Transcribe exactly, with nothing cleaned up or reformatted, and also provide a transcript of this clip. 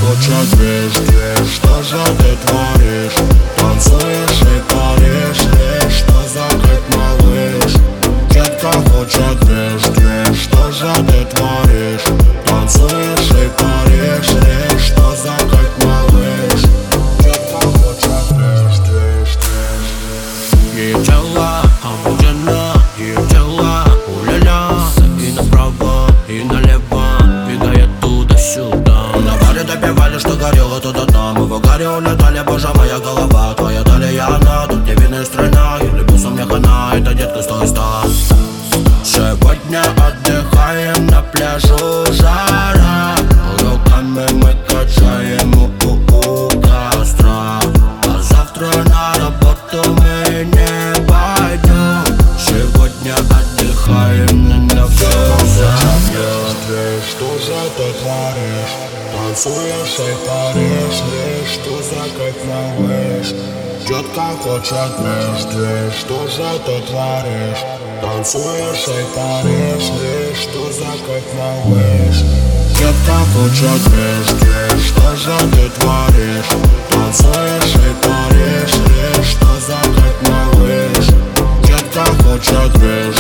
хочет движ, движ. Что же ты творишь? Танцуешь и паришь, лишь что закрыть малыш. Детка хочет движ, движ. Что же ты творишь? Танцуешь и паришь, лишь что закрыть малыш. Детка хочет движ, движ, движ. Ее тело обнажено, ее тело у-ля-ля. И направо, и налево бегает туда-сюда. На баре допивали, что горело туда там. И в угаре улетали, боже, моя голова. Твоя талия, она, тут невинная страна. Или бусом мне хана, это детка, стой, стой. Сегодня отдыхаем на пляжу, жара. Руками мы качаем у костра. А завтра на работу мы не пойдем. Сегодня отдыхаем на пляже. Что же ты творишь? Танцуешь и паришь, лишь что закрыть малыш. Детка хочет движ, движ. Что же ты творишь? Танцуешь и паришь, лишь что закрыть малыш. Детка хочет движ, движ. Что же ты творишь? Танцуешь и паришь, лишь что закрыть малыш. Детка хочет движ,